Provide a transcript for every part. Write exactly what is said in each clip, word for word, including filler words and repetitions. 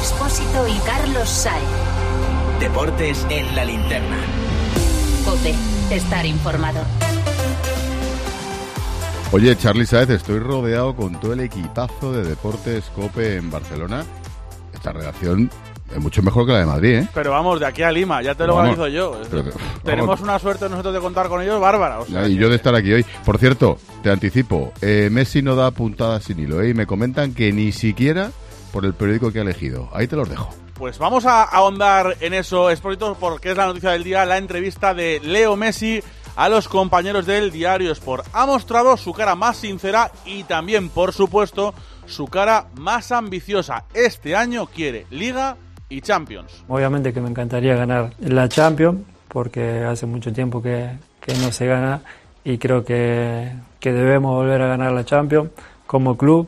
Expósito y Carlos Saez. Deportes en la linterna. COPE. Estar informado. Oye, Charly Saez, estoy rodeado con todo el equipazo de Deportes COPE en Barcelona. Esta redacción es mucho mejor que la de Madrid, ¿eh? Pero vamos, de aquí a Lima, ya te lo garantizo yo. Pero, Tenemos vamos. una suerte nosotros de contar con ellos bárbara. O sea, y yo de estar aquí hoy. Por cierto, te anticipo, eh, Messi no da puntadas sin hilo, ¿eh? Y me comentan que ni siquiera por el periódico que ha elegido. Ahí te los dejo. Pues vamos a ahondar en eso, Esposito, porque es la noticia del día, la entrevista de Leo Messi a los compañeros del Diario Sport. Ha mostrado su cara más sincera y también, por supuesto, su cara más ambiciosa. Este año quiere Liga y Champions. Obviamente que me encantaría ganar la Champions, porque hace mucho tiempo que, que no se gana y creo que, que debemos volver a ganar la Champions como club,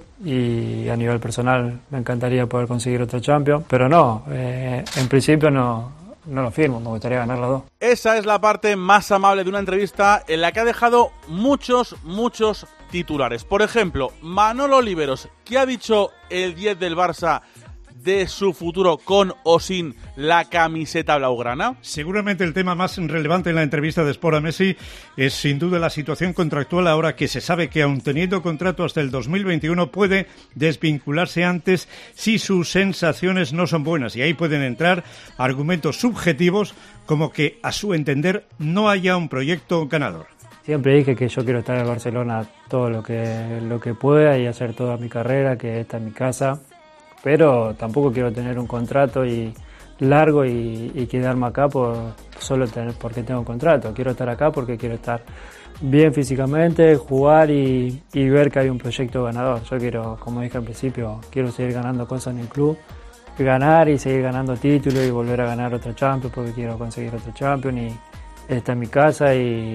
y a nivel personal me encantaría poder conseguir otra Champions, pero no, eh, en principio no, no lo firmo, me gustaría ganar las dos. Esa es la parte más amable de una entrevista en la que ha dejado muchos, muchos titulares. Por ejemplo, Manolo Oliveros, ¿qué ha dicho el diez del Barça de su futuro con o sin la camiseta blaugrana? Seguramente el tema más relevante en la entrevista de Sport a Messi es sin duda la situación contractual, ahora que se sabe que aun teniendo contrato hasta el dos mil veintiuno puede desvincularse antes si sus sensaciones no son buenas, y ahí pueden entrar argumentos subjetivos como que a su entender no haya un proyecto ganador. Siempre dije que yo quiero estar en Barcelona todo lo que, lo que pueda y hacer toda mi carrera, que esta es mi casa. Pero tampoco quiero tener un contrato y largo y, y quedarme acá por solo tener porque tengo un contrato. Quiero estar acá porque quiero estar bien físicamente, jugar y, y ver que hay un proyecto ganador. Yo quiero, como dije al principio, quiero seguir ganando cosas en el club, ganar y seguir ganando títulos y volver a ganar otra Champions porque quiero conseguir otra Champions y esta es mi casa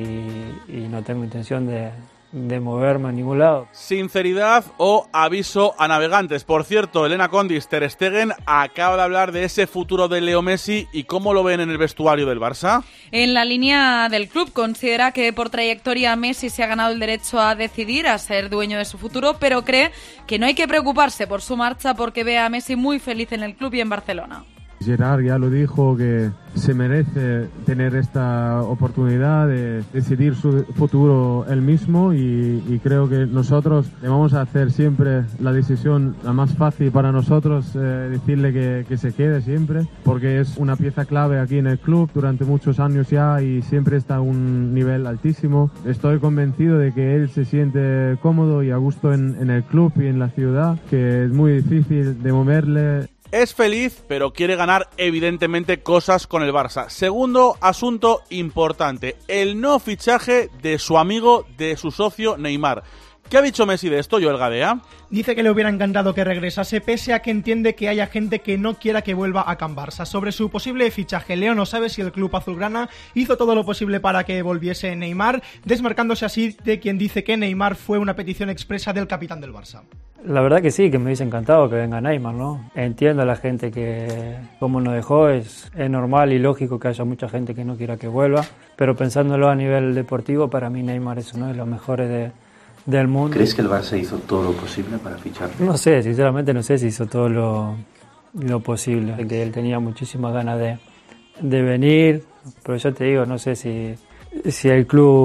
y, y no tengo intención de... de moverme a ningún lado. Sinceridad o aviso a navegantes. Por cierto, Elena Condis, Ter Stegen acaba de hablar de ese futuro de Leo Messi y cómo lo ven en el vestuario del Barça. En la línea del club considera que por trayectoria Messi se ha ganado el derecho a decidir, a ser dueño de su futuro, pero cree que no hay que preocuparse por su marcha porque ve a Messi muy feliz en el club y en Barcelona. Gerard ya lo dijo, que se merece tener esta oportunidad de decidir su futuro él mismo y, y creo que nosotros le vamos a hacer siempre la decisión la más fácil para nosotros, eh, decirle que, que se quede siempre, porque es una pieza clave aquí en el club durante muchos años ya y siempre está a un nivel altísimo. Estoy convencido de que él se siente cómodo y a gusto en, en el club y en la ciudad, que es muy difícil de moverle. Es feliz, pero quiere ganar evidentemente cosas con el Barça. Segundo asunto importante, el no fichaje de su amigo, de su socio Neymar. ¿Qué ha dicho Messi de esto, Joel Gadea? Dice que le hubiera encantado que regresase, pese a que entiende que haya gente que no quiera que vuelva a Can Barça. Sobre su posible fichaje, Leo no sabe si el club azulgrana hizo todo lo posible para que volviese Neymar, desmarcándose así de quien dice que Neymar fue una petición expresa del capitán del Barça. La verdad que sí, que me hubiese encantado que venga Neymar, ¿no? Entiendo a la gente que, como nos dejó, es, es normal y lógico que haya mucha gente que no quiera que vuelva, pero pensándolo a nivel deportivo, para mí Neymar es uno de los mejores de, del mundo. ¿Crees que el Barça hizo todo lo posible para ficharlo? No sé, sinceramente no sé si hizo todo lo, lo posible, que él tenía muchísimas ganas de, de venir, pero yo te digo, no sé si, si el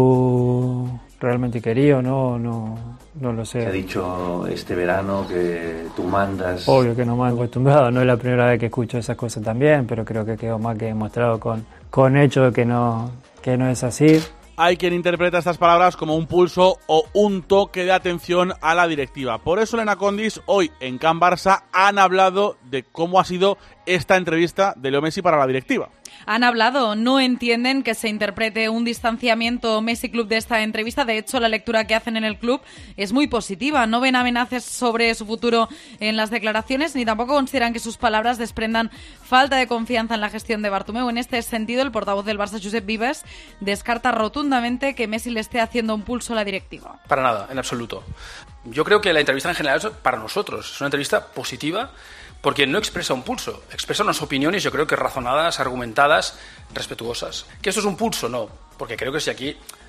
club realmente quería o no, no, no lo sé. Te ha dicho este verano que tú mandas. Obvio que no me han acostumbrado, no es la primera vez que escucho esas cosas también, pero creo que quedó más que demostrado con, con hechos que no, que no es así. Hay quien interpreta estas palabras como un pulso o un toque de atención a la directiva. Por eso Elena Condis hoy en Can Barça han hablado de cómo ha sido esta entrevista de Leo Messi para la directiva. Han hablado, no entienden que se interprete un distanciamiento Messi Club de esta entrevista. De hecho, la lectura que hacen en el club es muy positiva. No ven amenazas sobre su futuro en las declaraciones, ni tampoco consideran que sus palabras desprendan falta de confianza en la gestión de Bartomeu. En este sentido, el portavoz del Barça, Josep Vives, descarta rotundamente que Messi le esté haciendo un pulso a la directiva. Para nada, en absoluto. Yo creo que la entrevista en general es para nosotros. Es una entrevista positiva, porque no expresa un pulso, expresa unas opiniones, yo creo que razonadas, argumentadas, respetuosas. ¿Que esto es un pulso? No, porque creo que si aquí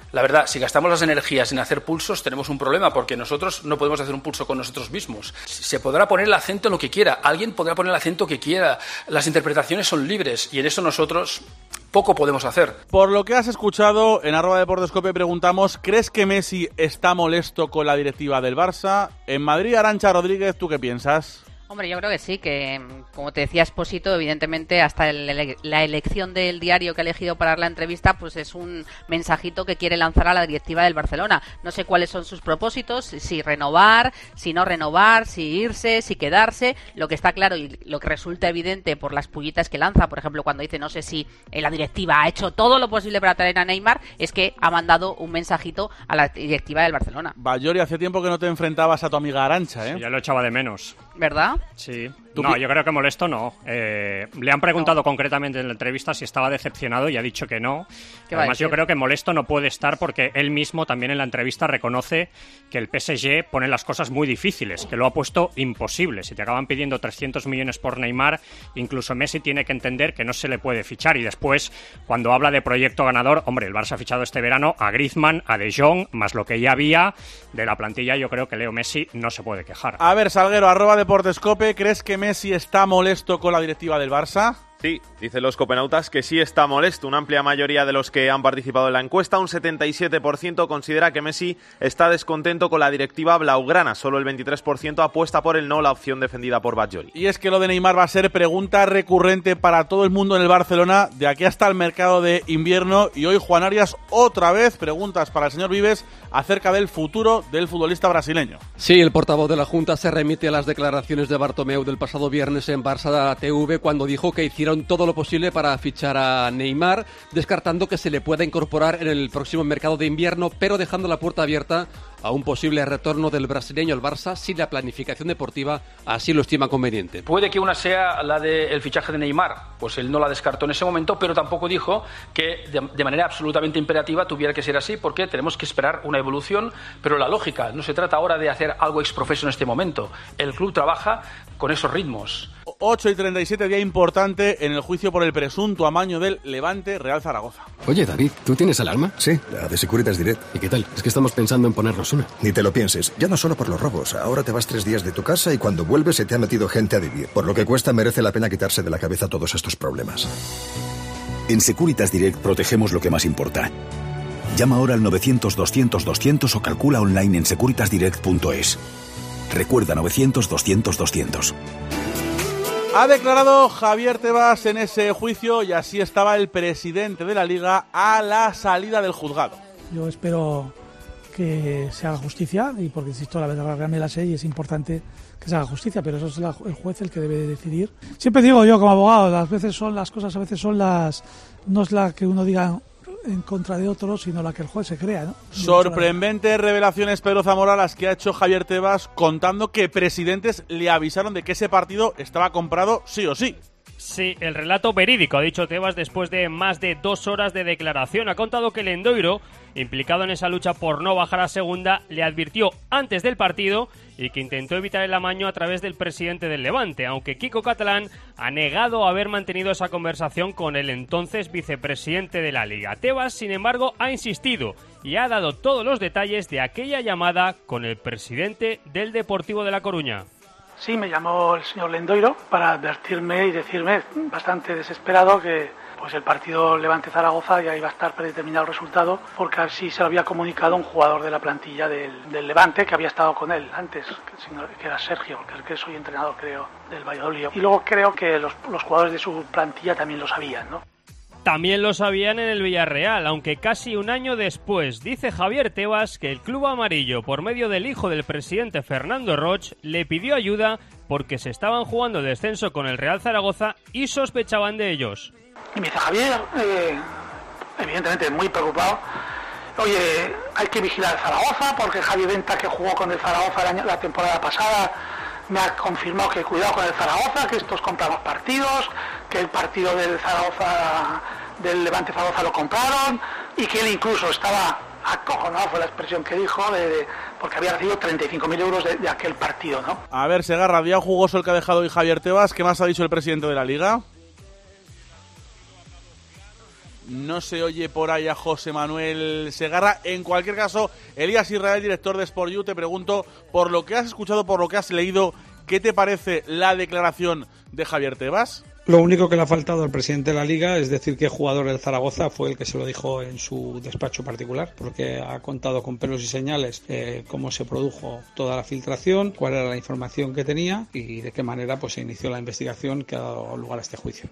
La verdad, si gastamos las energías en hacer pulsos, tenemos un problema, porque nosotros no podemos hacer un pulso con nosotros mismos. Se podrá poner el acento en lo que quiera, alguien podrá poner el acento que quiera, las interpretaciones son libres y en eso nosotros poco podemos hacer. Por lo que has escuchado, en arroba deportescope preguntamos, ¿crees que Messi está molesto con la directiva del Barça? En Madrid, Arantxa Rodríguez, ¿tú qué piensas? Hombre, yo creo que sí, que como te decía Expósito, evidentemente hasta el ele- la elección del diario que ha elegido para dar la entrevista, pues es un mensajito que quiere lanzar a la directiva del Barcelona. No sé cuáles son sus propósitos, si renovar, si no renovar, si irse, si quedarse. Lo que está claro y lo que resulta evidente por las pullitas que lanza, por ejemplo, cuando dice no sé si la directiva ha hecho todo lo posible para traer a Neymar, es que ha mandado un mensajito a la directiva del Barcelona. Bayori, hace tiempo que no te enfrentabas a tu amiga Arantxa, ¿eh? Sí, ya lo echaba de menos. ¿Verdad? Sí. No, yo creo que molesto no. Eh, le han preguntado no. concretamente en la entrevista si estaba decepcionado y ha dicho que no. Además, yo creo que molesto no puede estar porque él mismo también en la entrevista reconoce que el P S G pone las cosas muy difíciles, que lo ha puesto imposible. Si te acaban pidiendo trescientos millones por Neymar, incluso Messi tiene que entender que no se le puede fichar. Y después, cuando habla de proyecto ganador, hombre, el Barça ha fichado este verano a Griezmann, a De Jong, más lo que ya había de la plantilla. Yo creo que Leo Messi no se puede quejar. A ver, Salguero, arroba Deportescope, ¿crees que Messi está molesto con la directiva del Barça? Sí, dicen los copenautas que sí está molesto. Una amplia mayoría de los que han participado en la encuesta, un setenta y siete por ciento, considera que Messi está descontento con la directiva blaugrana. Solo el veintitrés por ciento apuesta por el no, la opción defendida por Batllori. Y es que lo de Neymar va a ser pregunta recurrente para todo el mundo en el Barcelona de aquí hasta el mercado de invierno. Y hoy, Juan Arias, otra vez preguntas para el señor Vives acerca del futuro del futbolista brasileño. Sí, el portavoz de la Junta se remite a las declaraciones de Bartomeu del pasado viernes en Barça T V cuando dijo que hicieron todo lo posible para fichar a Neymar, descartando que se le pueda incorporar en el próximo mercado de invierno, pero dejando la puerta abierta a un posible retorno del brasileño al Barça si la planificación deportiva así lo estima conveniente. Puede que una sea la del fichaje de Neymar, pues él no la descartó en ese momento, pero tampoco dijo que de, de manera absolutamente imperativa tuviera que ser así, porque tenemos que esperar una evolución, pero la lógica, no se trata ahora de hacer algo exprofeso en este momento, el club trabaja con esos ritmos. ocho y treinta y siete, día importante en el juicio por el presunto amaño del Levante Real Zaragoza. Oye, David, ¿tú tienes alarma? Sí, la de Securitas Direct. ¿Y qué tal? Es que estamos pensando en ponernos una. Ni te lo pienses, ya no solo por los robos, ahora te vas tres días de tu casa y cuando vuelves se te ha metido gente a vivir. Por lo que cuesta, merece la pena quitarse de la cabeza todos estos problemas. En Securitas Direct protegemos lo que más importa. Llama ahora al novecientos, doscientos, doscientos o calcula online en securitas direct punto es. Recuerda, novecientos, doscientos, doscientos. Ha declarado Javier Tebas en ese juicio y así estaba el presidente de la Liga a la salida del juzgado. Yo espero que se haga justicia y porque insisto, la verdad me la sé y es importante que se haga justicia, pero eso es la, el juez el que debe decidir. Siempre digo yo como abogado, las veces son las cosas, a veces son las, no es la que uno diga en contra de otros, sino la que el juez se crea, ¿no? Sorprendentes revelaciones, Pedro Zamora, las que ha hecho Javier Tebas contando que presidentes le avisaron de que ese partido estaba comprado sí o sí. Sí, el relato verídico, ha dicho Tebas después de más de dos horas de declaración. Ha contado que el Endoiro, implicado en esa lucha por no bajar a segunda, le advirtió antes del partido y que intentó evitar el amaño a través del presidente del Levante, aunque Kiko Catalán ha negado haber mantenido esa conversación con el entonces vicepresidente de la Liga. Tebas, sin embargo, ha insistido y ha dado todos los detalles de aquella llamada con el presidente del Deportivo de La Coruña. Sí, me llamó el señor Lendoiro para advertirme y decirme, bastante desesperado, que pues el partido Levante-Zaragoza ya iba a estar predeterminado el resultado, porque así se lo había comunicado un jugador de la plantilla del, del Levante que había estado con él antes, que, que era Sergio, que, que soy entrenador, creo, del Valladolid. Y luego creo que los, los jugadores de su plantilla también lo sabían, ¿no? También lo sabían en el Villarreal, aunque casi un año después. Dice Javier Tebas que el club amarillo, por medio del hijo del presidente Fernando Roch, le pidió ayuda porque se estaban jugando el descenso con el Real Zaragoza y sospechaban de ellos. Y me dice Javier, eh, evidentemente muy preocupado, oye, hay que vigilar el Zaragoza porque Javi Venta, que jugó con el Zaragoza el año, la temporada pasada, me ha confirmado que cuidado con el Zaragoza, que estos compran los partidos, que el partido del Zaragoza, del Levante Zaragoza lo compraron y que él incluso estaba acojonado, fue la expresión que dijo, de, de, porque había recibido treinta y cinco mil euros de, de aquel partido, ¿no? A ver, Segarra, día jugoso el que ha dejado hoy Javier Tebas. ¿Qué más ha dicho el presidente de la Liga? no se oye por ahí a José Manuel Segarra. En cualquier caso, Elías Israel, director de Sport U, te pregunto, por lo que has escuchado, por lo que has leído, ¿qué te parece la declaración de Javier Tebas? Lo único que le ha faltado al presidente de la Liga es decir qué jugador del Zaragoza fue el que se lo dijo en su despacho particular, porque ha contado con pelos y señales eh, cómo se produjo toda la filtración, cuál era la información que tenía y de qué manera pues se inició la investigación que ha dado lugar a este juicio.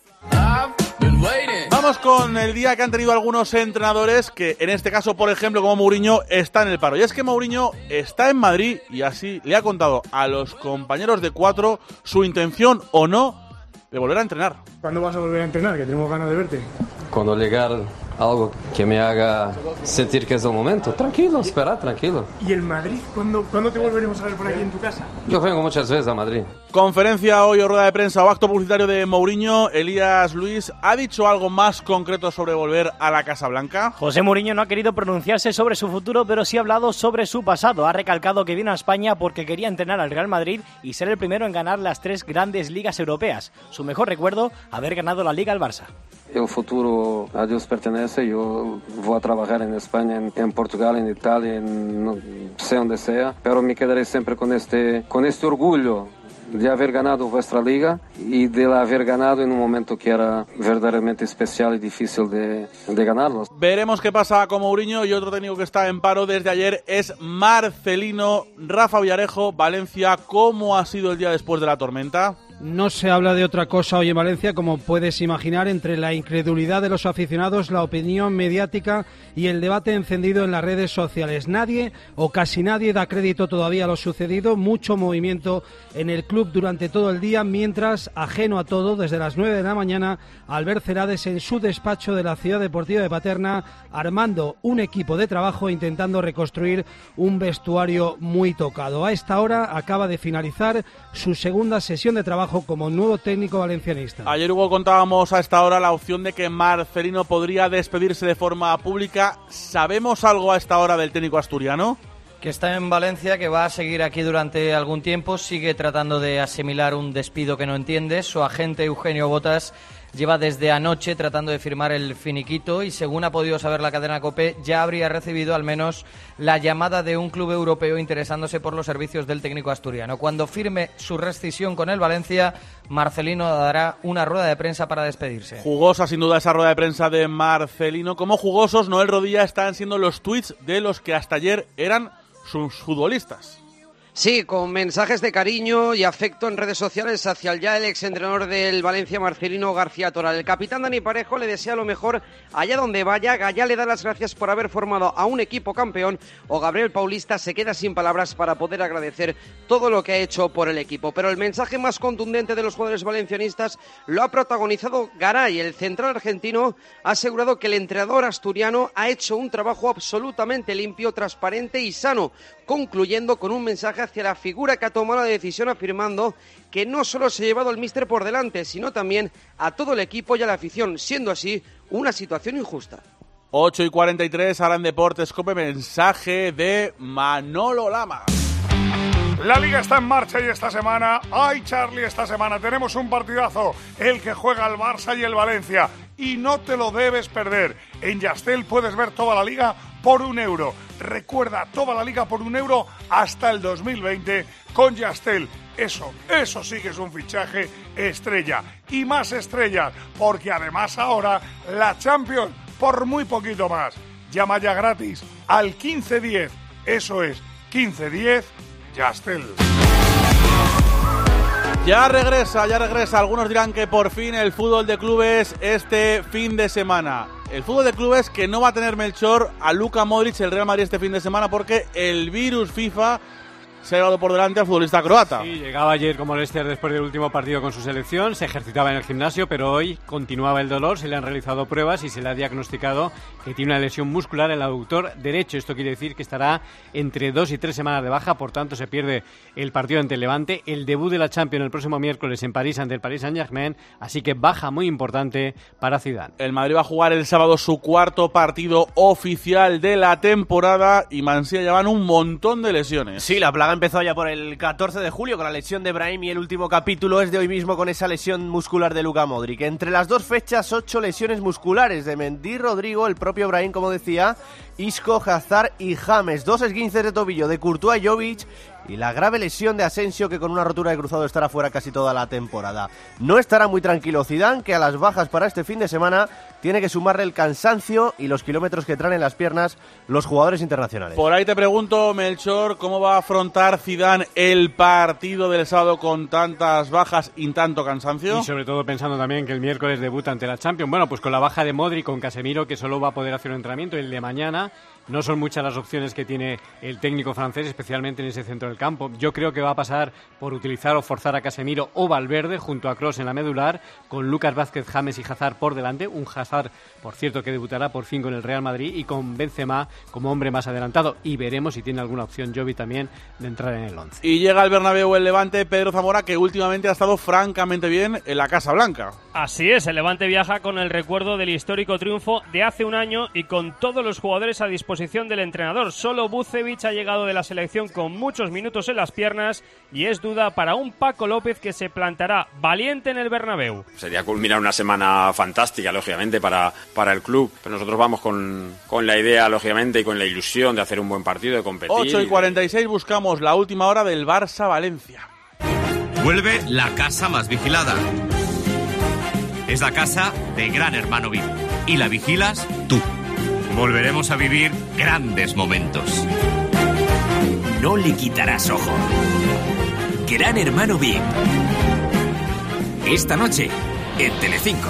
Vamos con el día que han tenido algunos entrenadores que, en este caso, por ejemplo, como Mourinho, está en el paro. Y es que Mourinho está en Madrid y así le ha contado a los compañeros de cuatro su intención o no de volver a entrenar. ¿Cuándo vas a volver a entrenar? Que tenemos ganas de verte. Cuando llegar algo que me haga sentir que es el momento. Tranquilo, espera, tranquilo. ¿Y el Madrid? ¿Cuándo, ¿Cuándo te volveremos a ver por aquí en tu casa? Yo vengo muchas veces a Madrid. Conferencia hoy o rueda de prensa o acto publicitario de Mourinho. Elías Luis, ¿ha dicho algo más concreto sobre volver a la Casa Blanca? José Mourinho no ha querido pronunciarse sobre su futuro, pero sí ha hablado sobre su pasado. Ha recalcado que vino a España porque quería entrenar al Real Madrid y ser el primero en ganar las tres grandes ligas europeas. Su mejor recuerdo, haber ganado la Liga al Barça. El futuro a Dios pertenece, yo voy a trabajar en España, en, en Portugal, en Italia, en no sé donde sea, pero me quedaré siempre con este, con este orgullo de haber ganado vuestra liga y de haber ganado en un momento que era verdaderamente especial y difícil de, de ganarlo. Veremos qué pasa con Mourinho, y otro técnico que está en paro desde ayer es Marcelino. Rafa Villarejo, Valencia, ¿cómo ha sido el día después de la tormenta? No se habla de otra cosa hoy en Valencia, como puedes imaginar, entre la incredulidad de los aficionados, la opinión mediática y el debate encendido en las redes sociales. Nadie o casi nadie da crédito todavía a lo sucedido, mucho movimiento en el club durante todo el día, mientras, ajeno a todo, desde las nueve de la mañana, Albert Celades en su despacho de la Ciudad Deportiva de Paterna, armando un equipo de trabajo, intentando reconstruir un vestuario muy tocado. A esta hora acaba de finalizar su segunda sesión de trabajo como nuevo técnico valencianista. Ayer, Hugo, contábamos a esta hora la opción de que Marcelino podría despedirse de forma pública. ¿Sabemos algo a esta hora del técnico asturiano? Que está en Valencia, que va a seguir aquí durante algún tiempo, sigue tratando de asimilar un despido que no entiende. Su agente Eugenio Botas lleva desde anoche tratando de firmar el finiquito y, según ha podido saber la cadena COPE, ya habría recibido al menos la llamada de un club europeo interesándose por los servicios del técnico asturiano. Cuando firme su rescisión con el Valencia, Marcelino dará una rueda de prensa para despedirse. Jugosa, sin duda, esa rueda de prensa de Marcelino. Como jugosos, Noel Rodilla, están siendo los tweets de los que hasta ayer eran sus futbolistas. Sí, con mensajes de cariño y afecto en redes sociales hacia el ya el exentrenador del Valencia, Marcelino García Toral. El capitán Dani Parejo le desea lo mejor allá donde vaya. Gallá le da las gracias por haber formado a un equipo campeón. O Gabriel Paulista se queda sin palabras para poder agradecer todo lo que ha hecho por el equipo. Pero el mensaje más contundente de los jugadores valencianistas lo ha protagonizado Garay. El central argentino ha asegurado que el entrenador asturiano ha hecho un trabajo absolutamente limpio, transparente y sano, concluyendo con un mensaje hacia la figura que ha tomado la decisión, afirmando que no solo se ha llevado al míster por delante, sino también a todo el equipo y a la afición, siendo así una situación injusta. ocho y cuarenta y tres, ahora en Deportes COPE, mensaje de Manolo Lama. La Liga está en marcha y esta semana, ¡ay Charlie! Esta semana tenemos un partidazo, el que juega el Barça y el Valencia, y no te lo debes perder. En Yastel puedes ver toda la Liga por un euro. Recuerda, toda la Liga por un euro hasta el dos mil veinte con Yastel. Eso, eso sí que es un fichaje estrella. Y más estrellas, porque además ahora la Champions por muy poquito más. Llama ya gratis al quince diez. Eso es, quince diez Yastel. Ya regresa, ya regresa. Algunos dirán que por fin el fútbol de clubes este fin de semana. El fútbol de clubes que no va a tener Melchor a Luka Modric, el Real Madrid, este fin de semana, porque el virus FIFA se ha llevado por delante al futbolista croata. Sí, llegaba ayer con molestias después del último partido con su selección, se ejercitaba en el gimnasio, pero hoy continuaba el dolor, se le han realizado pruebas y se le ha diagnosticado que tiene una lesión muscular en el aductor derecho. Esto quiere decir que estará entre dos y tres semanas de baja, por tanto se pierde el partido ante el Levante, el debut de la Champions el próximo miércoles en París ante el Paris Saint-Germain, así que baja muy importante para Zidane. El Madrid va a jugar el sábado su cuarto partido oficial de la temporada y Mansilla llevan un montón de lesiones. Sí, la plaga empezó ya por el catorce de julio con la lesión de Brahim y el último capítulo es de hoy mismo con esa lesión muscular de Luka Modric. Entre las dos fechas, ocho lesiones musculares de Mendy, Rodrigo, el propio Brahim, como decía, Isco, Hazard y James. Dos esguinces de tobillo de Courtois y Jovic y la grave lesión de Asensio, que con una rotura de cruzado estará fuera casi toda la temporada. No estará muy tranquilo Zidane, que a las bajas para este fin de semana tiene que sumarle el cansancio y los kilómetros que traen en las piernas los jugadores internacionales. Por ahí te pregunto, Melchor, ¿cómo va a afrontar Zidane el partido del sábado con tantas bajas y tanto cansancio? Y sobre todo pensando también que el miércoles debuta ante la Champions. Bueno, pues con la baja de Modric, con Casemiro, que solo va a poder hacer un entrenamiento el de mañana. No son muchas las opciones que tiene el técnico francés, especialmente en ese centro del campo. Yo creo que va a pasar por utilizar o forzar a Casemiro o Valverde junto a Kroos en la medular, con Lucas Vázquez, James y Hazard por delante. Un Hazard, por cierto, que debutará por fin con el Real Madrid, y con Benzema como hombre más adelantado. Y veremos si tiene alguna opción Jovi también de entrar en el once. Y llega al Bernabéu el Levante, Pedro Zamora, que últimamente ha estado francamente bien en la Casa Blanca. Así es, el Levante viaja con el recuerdo del histórico triunfo de hace un año y con todos los jugadores a disposición del entrenador. Solo Vucevic ha llegado de la selección con muchos minutos en las piernas y es duda para un Paco López que se plantará valiente en el Bernabéu. Sería culminar una semana fantástica, lógicamente, para, para el club. Pero nosotros vamos con, con la idea, lógicamente, y con la ilusión de hacer un buen partido, de competir. ocho y cuarenta y seis, buscamos la última hora del Barça-Valencia. Vuelve la casa más vigilada. Es la casa de Gran Hermano V I P. Y la vigilas tú. Volveremos a vivir grandes momentos. No le quitarás ojo. Gran Hermano V I P. Esta noche en Telecinco.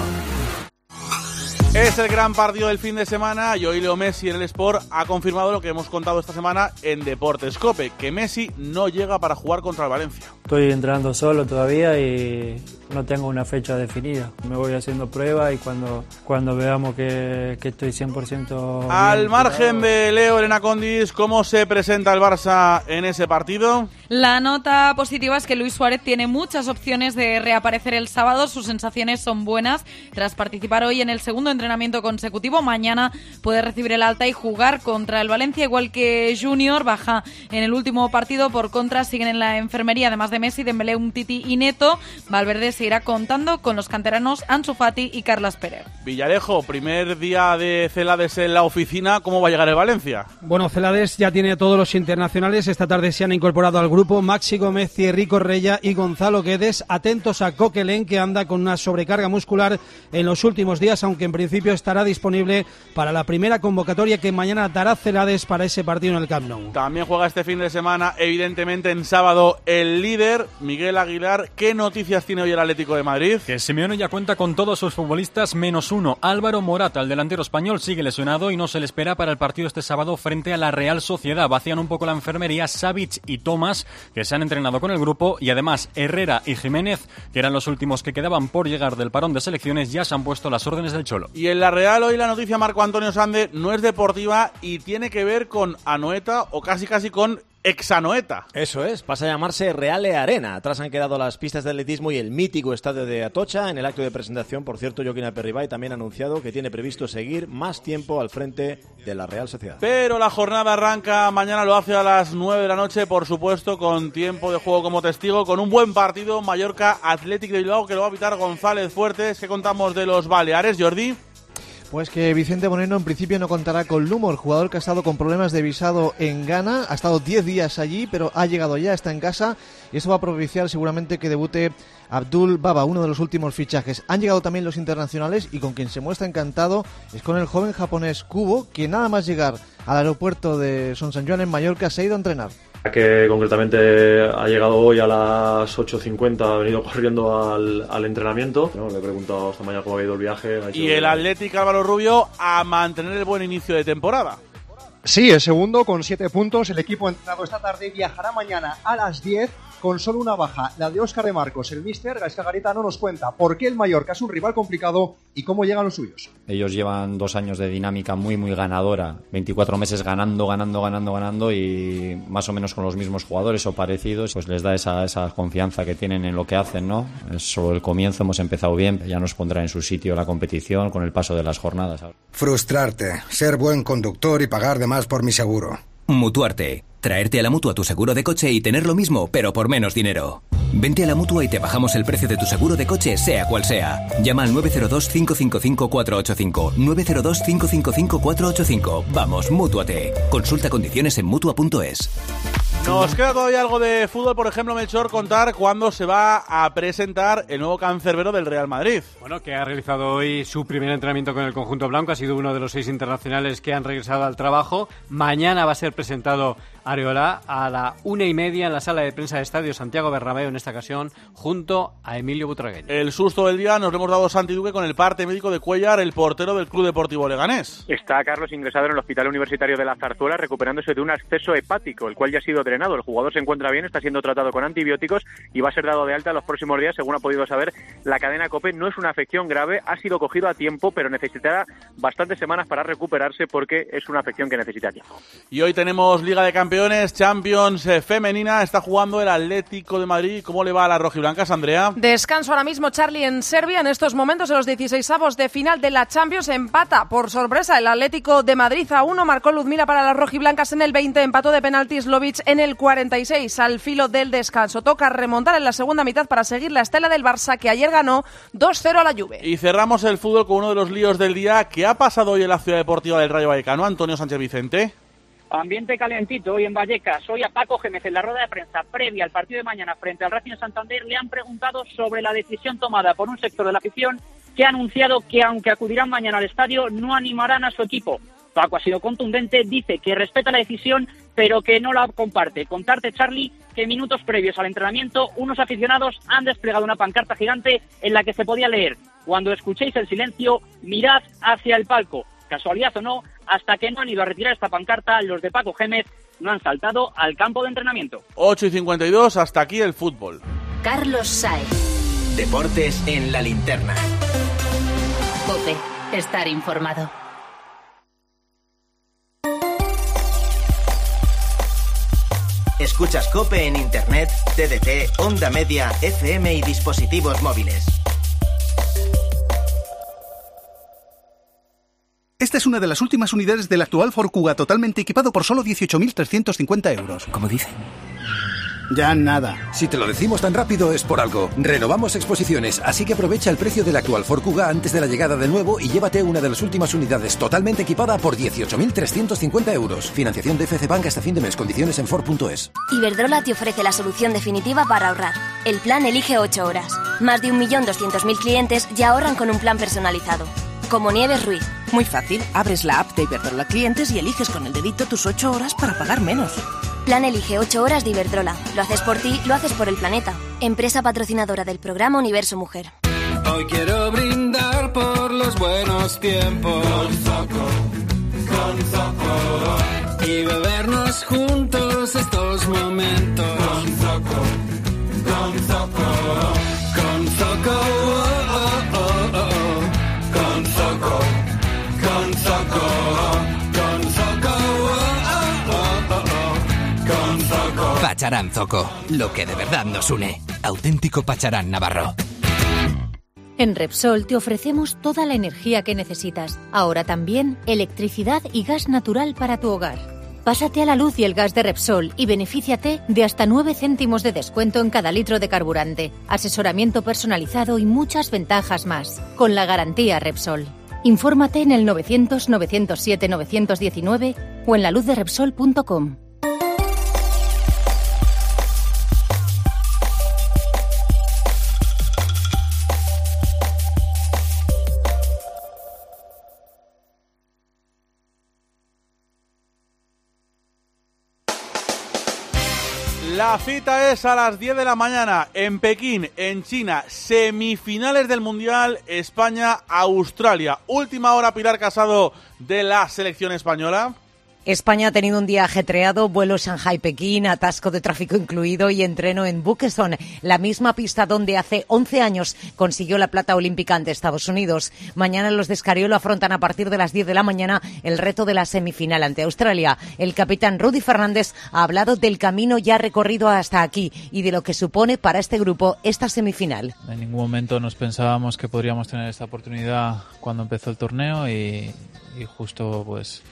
Es el gran partido del fin de semana y hoy Leo Messi en el Sport ha confirmado lo que hemos contado esta semana en Deportes COPE, que Messi no llega para jugar contra el Valencia. Estoy entrenando solo todavía y no tengo una fecha definida. Me voy haciendo pruebas y cuando, cuando veamos que, que estoy cien por ciento... Al margen de Leo, Elena Condis, ¿cómo se presenta el Barça en ese partido? La nota positiva es que Luis Suárez tiene muchas opciones de reaparecer el sábado. Sus sensaciones son buenas. Tras participar hoy en el segundo entrenamiento consecutivo, mañana puede recibir el alta y jugar contra el Valencia, igual que Junior, baja en el último partido. Por contra, siguen en la enfermería, además de Messi, Dembélé, Umtiti y Neto. Valverde se irá contando con los canteranos Ansu Fati y Carlas Pérez. Villarejo, primer día de Celades en la oficina, ¿cómo va a llegar el Valencia? Bueno, Celades ya tiene a todos los internacionales. Esta tarde se han incorporado al grupo Maxi Gómez, Thierry Correia y Gonzalo Guedes. Atentos a Coquelin, que anda con una sobrecarga muscular en los últimos días, aunque en principio estará disponible para la primera convocatoria que mañana dará Celades para ese partido en el Camp Nou. También juega este fin de semana, evidentemente en sábado, el líder, Miguel Aguilar. ¿Qué noticias tiene hoy el Atlético de Madrid? Que Simeone ya cuenta con todos sus futbolistas menos uno. Álvaro Morata, el delantero español, sigue lesionado y no se le espera para el partido este sábado frente a la Real Sociedad. Vacían un poco la enfermería Savic y Tomás, que se han entrenado con el grupo, y además Herrera y Jiménez, que eran los últimos que quedaban por llegar del parón de selecciones, ya se han puesto las órdenes del Cholo. Y en la Real hoy la noticia, Marco Antonio Sande, no es deportiva y tiene que ver con Anoeta, o casi casi con Exanoeta. Eso es, pasa a llamarse Reale Arena. Atrás han quedado las pistas de atletismo y el mítico estadio de Atocha. En el acto de presentación, por cierto, Joaquín Aperribay también ha anunciado que tiene previsto seguir más tiempo al frente de la Real Sociedad. Pero la jornada arranca mañana, lo hace a las nueve de la noche, por supuesto, con tiempo de juego como testigo, con un buen partido, Mallorca Athletic de Bilbao, que lo va a pitar González Fuertes. ¿Qué contamos de los Baleares, Jordi? Pues que Vicente Moreno en principio no contará con Lumo, el jugador que ha estado con problemas de visado en Ghana. Ha estado diez días allí, pero ha llegado ya, está en casa, y eso va a propiciar seguramente que debute Abdul Baba, uno de los últimos fichajes. Han llegado también los internacionales y con quien se muestra encantado es con el joven japonés Kubo, que nada más llegar al aeropuerto de Son San Juan en Mallorca se ha ido a entrenar. Que concretamente ha llegado hoy a las ocho cincuenta, ha venido corriendo al, al entrenamiento. No, le he preguntado esta mañana cómo había ido el viaje. Y el Atlético Álvaro Rubio a mantener el buen inicio de temporada. Sí, el segundo con siete puntos. El equipo entrenado esta tarde viajará mañana a las diez con solo una baja, la de Óscar de Marcos. El míster Gaisca Garitano nos cuenta por qué el Mallorca es un rival complicado y cómo llegan los suyos. Ellos llevan dos años de dinámica muy muy ganadora, veinticuatro meses ganando, ganando, ganando, ganando y más o menos con los mismos jugadores o parecidos, pues les da esa, esa confianza que tienen en lo que hacen, ¿no? Es solo el comienzo, hemos empezado bien, ya nos pondrá en su sitio la competición con el paso de las jornadas. Frustrarte, ser buen conductor y pagar de más por mi seguro. Mutuarte. Traerte a la Mutua tu seguro de coche y tener lo mismo, pero por menos dinero. Vente a la Mutua y te bajamos el precio de tu seguro de coche, sea cual sea. Llama al nueve cero dos, cinco cinco cinco, cuatro ocho cinco. nueve cero dos, cinco cinco cinco, cuatro ocho cinco. Vamos, Mútuate. Consulta condiciones en Mutua punto es. Nos queda todavía algo de fútbol, por ejemplo, Melchor, contar cuándo se va a presentar el nuevo cancerbero del Real Madrid. Bueno, que ha realizado hoy su primer entrenamiento con el conjunto blanco, ha sido uno de los seis internacionales que han regresado al trabajo. Mañana va a ser presentado Areola a la una y media en la sala de prensa de Estadio Santiago Bernabéu, en esta ocasión, junto a Emilio Butragueño. El susto del día nos lo hemos dado Santi Duque con el parte médico de Cuellar, el portero del Club Deportivo Leganés. Está Carlos ingresado en el Hospital Universitario de la Zarzuela recuperándose de un absceso hepático, el cual ya ha sido drenado. El jugador se encuentra bien, está siendo tratado con antibióticos y va a ser dado de alta los próximos días, según ha podido saber la cadena COPE. No es una afección grave, ha sido cogido a tiempo, pero necesitará bastantes semanas para recuperarse porque es una afección que necesita tiempo. Y hoy tenemos Liga de Campeones, Champions eh, femenina, está jugando el Atlético de Madrid. ¿Cómo le va a las rojiblancas, Andrea? Descanso ahora mismo, Charlie, en Serbia. En estos momentos, en los dieciseisavos de final de la Champions, empata por sorpresa el Atlético de Madrid a uno. Marcó Luzmila para las rojiblancas en el veinte, empató de penaltis Lovic en el cuarenta y seis, al filo del descanso. Toca remontar en la segunda mitad para seguir la estela del Barça, que ayer ganó dos cero a la Juve. Y cerramos el fútbol con uno de los líos del día. ¿Qué ha pasado hoy en la Ciudad Deportiva del Rayo Vallecano? Antonio Sánchez Vicente. Ambiente calentito hoy en Vallecas. Hoy a Paco Gémez, en la rueda de prensa previa al partido de mañana frente al Racing Santander, le han preguntado sobre la decisión tomada por un sector de la afición que ha anunciado que, aunque acudirán mañana al estadio, no animarán a su equipo. Paco ha sido contundente, dice que respeta la decisión, pero que no la comparte. Contarte, Charlie, que minutos previos al entrenamiento, unos aficionados han desplegado una pancarta gigante en la que se podía leer: cuando escuchéis el silencio, mirad hacia el palco. Casualidad o no, hasta que no han ido a retirar esta pancarta, los de Paco Gémez no han saltado al campo de entrenamiento. ocho y cincuenta y dos, hasta aquí el fútbol. Carlos Saez. Deportes en la linterna. COPE. Estar informado. Escuchas COPE en Internet, T D T, Onda Media, F M y dispositivos móviles. Esta es una de las últimas unidades del actual Ford Kuga totalmente equipado por solo dieciocho mil trescientos cincuenta euros. ¿Cómo dice? Ya nada. Si te lo decimos tan rápido es por algo. Renovamos exposiciones, así que aprovecha el precio del actual Ford Kuga antes de la llegada del nuevo y llévate una de las últimas unidades totalmente equipada por dieciocho mil trescientos cincuenta euros. Financiación de F C Bank hasta fin de mes. Condiciones en Ford punto es. Iberdrola te ofrece la solución definitiva para ahorrar. El plan Elige ocho horas. Más de un millón doscientos mil clientes ya ahorran con un plan personalizado. Como Nieves Ruiz. Muy fácil, abres la app de Iberdrola Clientes y eliges con el dedito tus ocho horas para pagar menos. Plan Elige ocho horas de Iberdrola. Lo haces por ti, lo haces por el planeta. Empresa patrocinadora del programa Universo Mujer. Hoy quiero brindar por los buenos tiempos. Con Zoco, con Zoco. Y bebernos juntos estos momentos. Con Zoco, con Zoco. Con Zoco, oh, oh, oh, oh. Con Zoco, con Zoco, con Zoco, oh, oh, oh, oh. Con Zoco. Pacharán Zoco, lo que de verdad nos une. Auténtico Pacharán Navarro. En Repsol te ofrecemos toda la energía que necesitas. Ahora también electricidad y gas natural para tu hogar. Pásate a la luz y el gas de Repsol y benefíciate de hasta nueve céntimos de descuento en cada litro de carburante, asesoramiento personalizado y muchas ventajas más, con la garantía Repsol. Infórmate en el novecientos, novecientos siete, novecientos diecinueve o en la luz de repsol punto com. La cita es a las diez de la mañana en Pekín, en China, semifinales del Mundial, España-Australia. Última hora, Pilar Casado, de la selección española. España ha tenido un día ajetreado, vuelo Shanghai-Pekín, atasco de tráfico incluido y entreno en Bukeson, la misma pista donde hace once años consiguió la plata olímpica ante Estados Unidos. Mañana los de Escariolo afrontan a partir de las diez de la mañana el reto de la semifinal ante Australia. El capitán Rudy Fernández ha hablado del camino ya recorrido hasta aquí y de lo que supone para este grupo esta semifinal. En ningún momento nos pensábamos que podríamos tener esta oportunidad cuando empezó el torneo y, y justo pues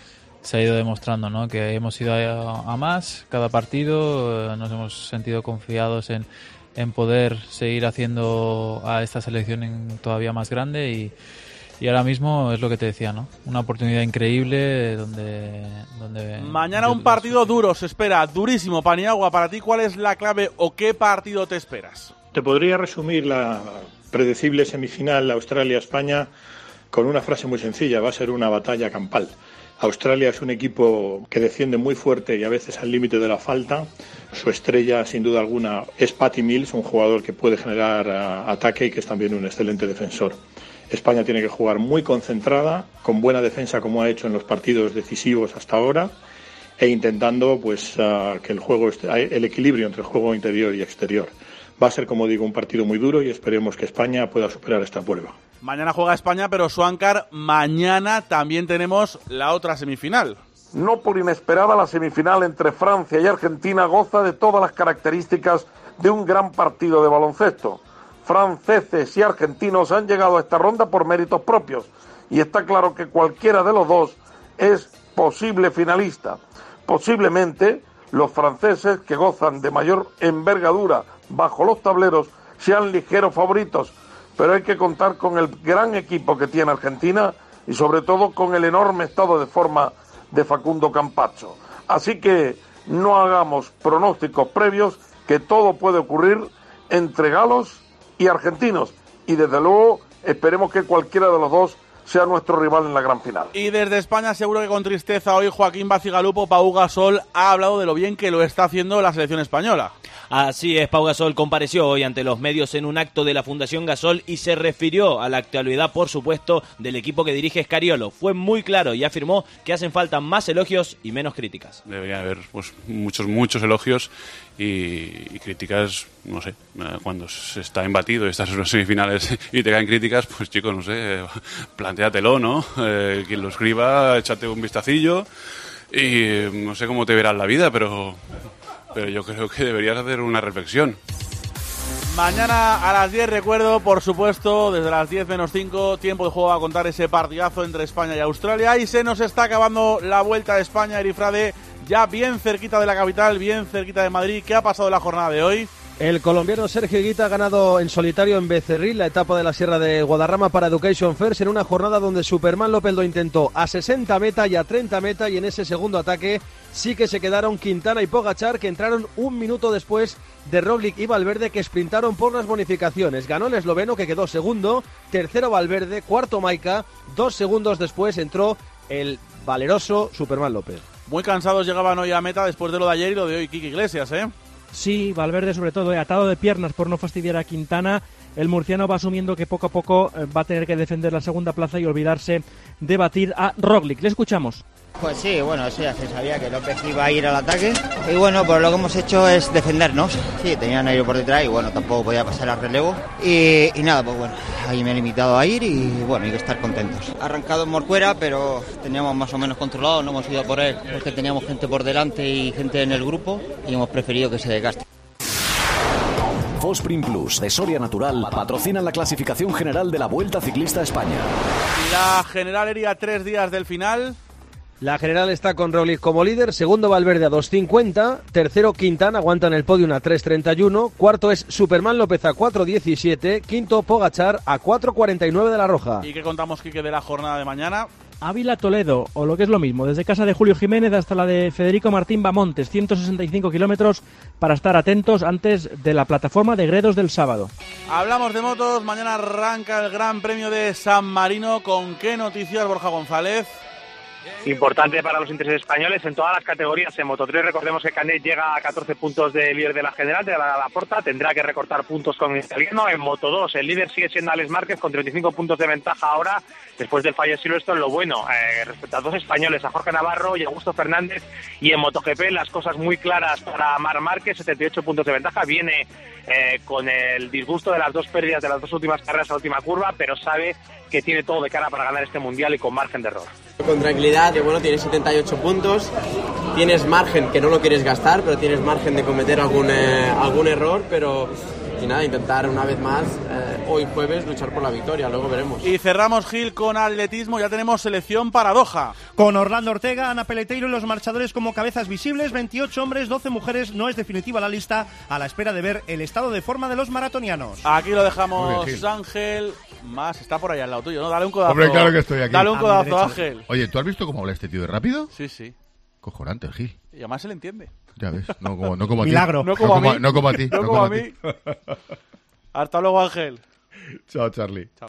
se ha ido demostrando, ¿no? Que hemos ido a, a más cada partido, eh, nos hemos sentido confiados en, en poder seguir haciendo a esta selección en, todavía más grande y, y ahora mismo es lo que te decía, ¿no? Una oportunidad increíble donde... donde Mañana un partido duro se espera, durísimo. Paniagua, para ti, ¿cuál es la clave o qué partido te esperas? Te podría resumir la predecible semifinal Australia-España con una frase muy sencilla: va a ser una batalla campal. Australia es un equipo que defiende muy fuerte y a veces al límite de la falta. Su estrella, sin duda alguna, es Patty Mills, un jugador que puede generar uh, ataque y que es también un excelente defensor. España tiene que jugar muy concentrada, con buena defensa como ha hecho en los partidos decisivos hasta ahora, e intentando pues uh, que el juego esté, el equilibrio entre el juego interior y exterior. Va a ser, como digo, un partido muy duro y esperemos que España pueda superar esta prueba. Mañana juega España, pero Suáncar, mañana también tenemos la otra semifinal. No por inesperada, la semifinal entre Francia y Argentina goza de todas las características de un gran partido de baloncesto. Franceses y argentinos han llegado a esta ronda por méritos propios y está claro que cualquiera de los dos es posible finalista. Posiblemente los franceses, que gozan de mayor envergadura bajo los tableros, sean ligeros favoritos, pero hay que contar con el gran equipo que tiene Argentina y sobre todo con el enorme estado de forma de Facundo Campazzo. Así que no hagamos pronósticos previos, que todo puede ocurrir entre galos y argentinos, y desde luego esperemos que cualquiera de los dos sea nuestro rival en la gran final. Y desde España, seguro que con tristeza, hoy Joaquín Bacigalupo, Pau Gasol, ha hablado de lo bien que lo está haciendo la selección española. Así es, Pau Gasol compareció hoy ante los medios en un acto de la Fundación Gasol y se refirió a la actualidad, por supuesto, del equipo que dirige Scariolo. Fue muy claro y afirmó que hacen falta más elogios y menos críticas. Debería haber pues muchos, muchos elogios y, y críticas, no sé, cuando se está embatido y estás en las semifinales y te caen críticas, pues chicos, no sé, plantéatelo, ¿no? Eh, quien lo escriba, échate un vistacillo y no sé cómo te verás la vida, pero... pero yo creo que deberías hacer una reflexión. Mañana a las diez, recuerdo, por supuesto, desde las diez menos cinco, tiempo de juego a contar ese partidazo entre España y Australia. Y se nos está acabando la Vuelta a España, Erifrade, ya bien cerquita de la capital, bien cerquita de Madrid. ¿Qué ha pasado en la jornada de hoy? El colombiano Sergio Higuita ha ganado en solitario en Becerril la etapa de la Sierra de Guadarrama para Education First en una jornada donde Superman López lo intentó a sesenta meta y a treinta meta, y en ese segundo ataque sí que se quedaron Quintana y Pogačar, que entraron un minuto después de Roglic y Valverde, que sprintaron por las bonificaciones. Ganó el esloveno, que quedó segundo, tercero Valverde, cuarto Maika, dos segundos después entró el valeroso Superman López. Muy cansados llegaban hoy a meta después de lo de ayer y lo de hoy Quique Iglesias, ¿eh? Sí, Valverde sobre todo, eh, atado de piernas por no fastidiar a Quintana. El murciano va asumiendo que poco a poco eh, va a tener que defender la segunda plaza y olvidarse de batir a Roglic. Le escuchamos. Pues sí, bueno, eso ya se sabía que López iba a ir al ataque y bueno, pues lo que hemos hecho es defendernos. Sí, tenían a ir por detrás y bueno, tampoco podía pasar al relevo y, y nada, pues bueno, ahí me he limitado a ir y bueno, hay que estar contentos. Arrancado en Morcuera, pero teníamos más o menos controlado, no hemos ido por él porque teníamos gente por delante y gente en el grupo y hemos preferido que se desgaste. Fosprin Plus de Soria Natural patrocinan la clasificación general de la Vuelta Ciclista a España. La general iría tres días del final. La general está con Roglic como líder, segundo Valverde a dos cincuenta, tercero Quintana, aguanta en el podio a tres treinta y uno, cuarto es Superman López a cuatro diecisiete, quinto Pogačar a cuatro cuarenta y nueve de la Roja. ¿Y qué contamos, Quique, de la jornada de mañana? Ávila Toledo, o lo que es lo mismo, desde casa de Julio Jiménez hasta la de Federico Martín Bamontes, ciento sesenta y cinco kilómetros para estar atentos antes de la plataforma de Gredos del sábado. Hablamos de motos, mañana arranca el Gran Premio de San Marino. ¿Con qué noticias, Borja González? Importante para los intereses españoles en todas las categorías. En Moto tres recordemos que Canet llega a catorce puntos de líder de la general, de la Laporta, tendrá que recortar puntos con el italiano. En Moto dos el líder sigue siendo Alex Márquez con treinta y cinco puntos de ventaja ahora, después del fallo de Silverstone. Lo bueno, eh, respecto a dos españoles, a Jorge Navarro y Augusto Fernández. Y en MotoGP las cosas muy claras para Marc Márquez, setenta y ocho puntos de ventaja, viene eh, con el disgusto de las dos pérdidas de las dos últimas carreras a la última curva, pero sabe que tiene todo de cara para ganar este mundial y con margen de error. Con tranquilidad, que bueno, tienes setenta y ocho puntos, tienes margen que no lo quieres gastar, pero tienes margen de cometer algún, eh, algún error, pero y nada, intentar una vez más eh, hoy jueves luchar por la victoria, luego veremos. Y cerramos, Gil, con atletismo. Ya tenemos selección para Doha. Con Orlando Ortega, Ana Peleteiro y los marchadores como cabezas visibles, veintiocho hombres, doce mujeres. No es definitiva la lista, a la espera de ver el estado de forma de los maratonianos. Aquí lo dejamos, bien, Ángel. Más está por ahí al lado tuyo, ¿no? Dale un codazo. Hombre, claro que estoy aquí. Dale un codazo, Ángel. Oye, ¿tú has visto cómo habla este tío de rápido? Sí, sí. Cojonante, el Gil. Y además se le entiende. Ya ves, no como, no como a ti. Milagro. No como, no a, como, no como a ti. No, no como a mí. Hasta luego, Ángel. Chao, Charlie. Chao.